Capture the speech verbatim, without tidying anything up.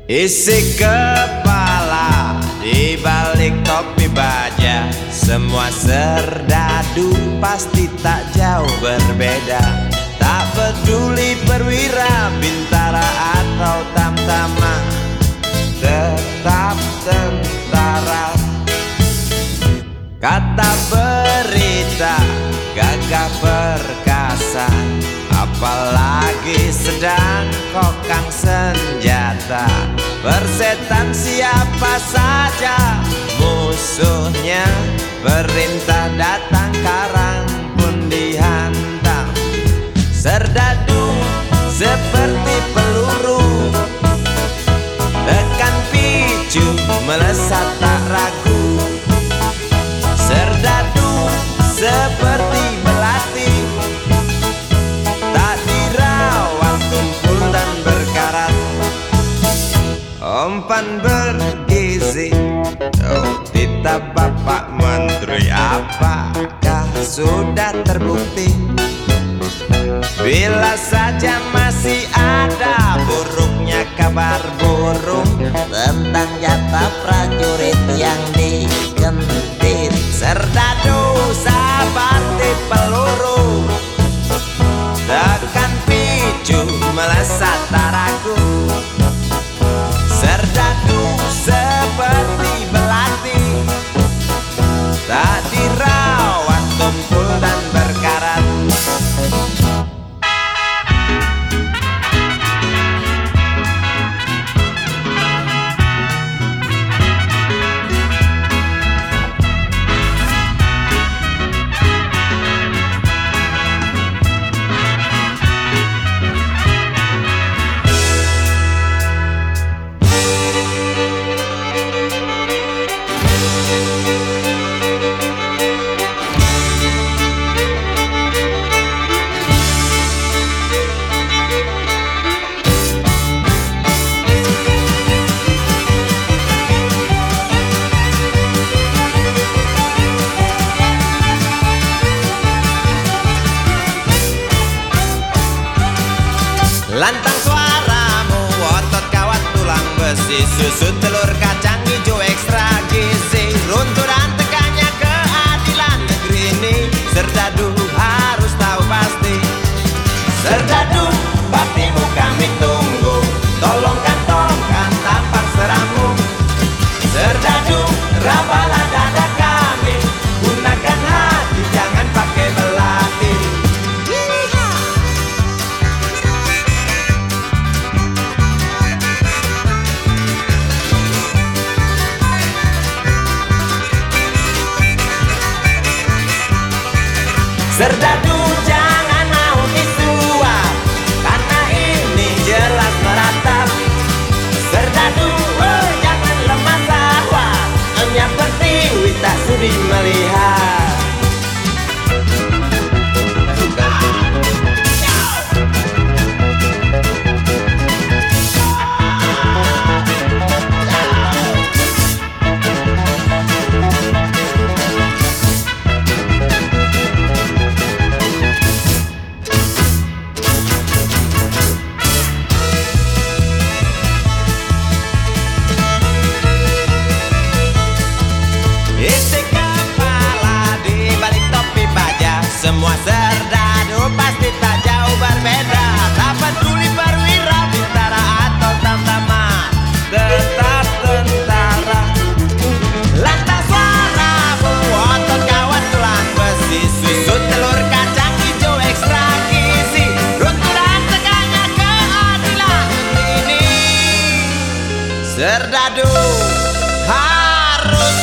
Isi kepala di balik topi baja, semua serdadu pasti tak jauh berbeda. Tak peduli perwira, bintara atau tamtama, tetap tentara. Kata berita gagah perkasa, apalagi sedang kokang senjata. Persetan siapa saja musuhnya, perintah datang karang pun dihantam. Serdadu seperti peluru, tekan picu melesat tak ragu. Serdadu seperti belati, tak dirawat tumpul dan berkarat. Umpan bergizi, oh titah Bapak Menteri, apakah sudah terbukti? Bila saja masih ada buruknya kabar burung tentang jatah prajurit yang digentit. Serdadu seperti peluru, tekan picu melesat tak ragu. Serdadu seperti belati, tak dirawat tumpul dan berkarat. Lantang suaramu, otot kawat tulang besi, susu telur kacang hijau ekstra gizi. Runtuh dan tegaknya keadilan negeri ini, serdadu harus tahu pasti. Serdadu, baktimu kami tunggu, tolong kantongkan tapak seramu. Serdadu, rabalah dada kami, gunakan hati jangan pakai belati. Serdadu jangan mau disuap, karena ini jelas meratap. Serdadu oh, jangan lemah sahwat, hanya pertiwi tak sudi melihat. Isi kepala di balik topi baja, semua serdadu pasti tak jauh berbeda. Tak peduli perwira, bintara atau tamtama, tetap tentara. Lantang suaramu, otot kawat tulang besi, susu telur kacang hijau ekstra gizi. Runtuh dan tegaknya keadilan ini, serdadu harus